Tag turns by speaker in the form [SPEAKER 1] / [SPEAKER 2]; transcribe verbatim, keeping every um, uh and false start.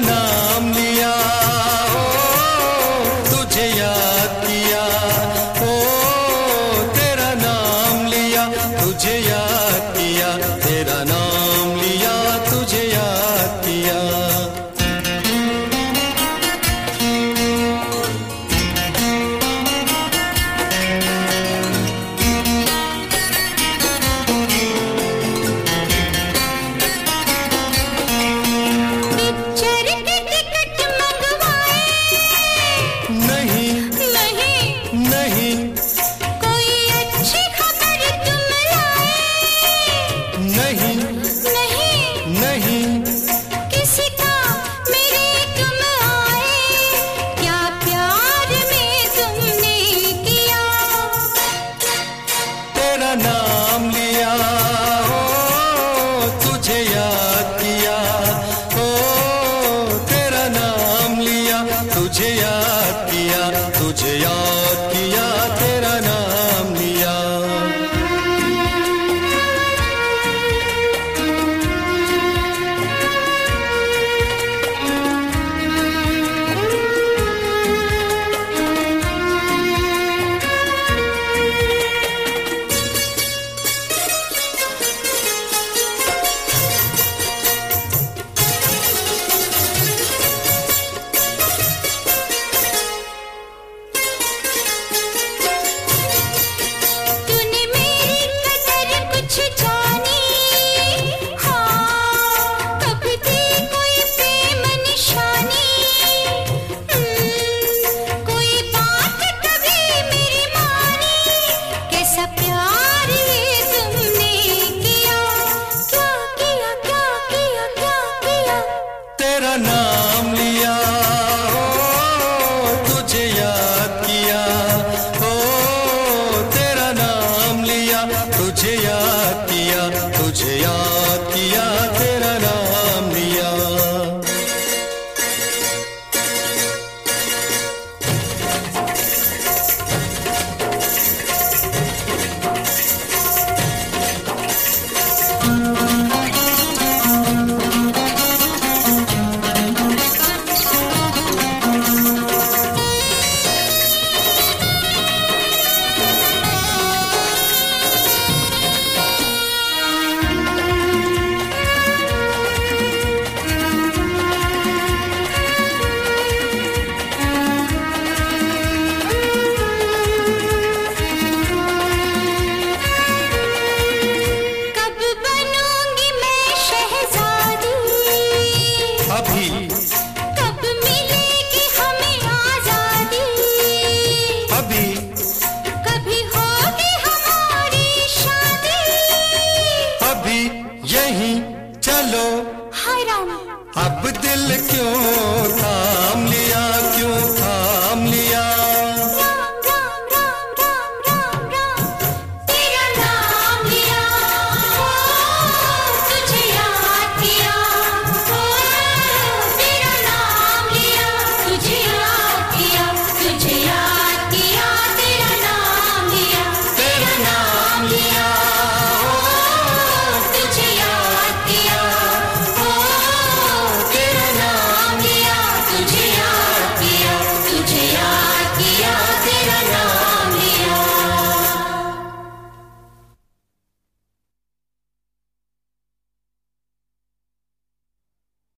[SPEAKER 1] नाम लिया, ओ तुझे याद किया, ओ तेरा नाम लिया, तुझे याद किया, तेरा नाम लिया, तुझे याद किया। नाम लिया, ओ तुझे याद किया, ओ तेरा नाम लिया, तुझे याद किया, तुझे याद किया, तेरा नाम लिया। नाम लिया, ओ तुझे याद किया, ओ तेरा नाम लिया, तुझे याद किया, तुझे याद किया, तेरा नाम लिया। अभी
[SPEAKER 2] कब मिलेगी हमें आजादी,
[SPEAKER 1] अभी
[SPEAKER 2] कभी होगी हमारी शादी,
[SPEAKER 1] अभी यहीं चलो,
[SPEAKER 2] हाय राम
[SPEAKER 1] अब दिल क्यों था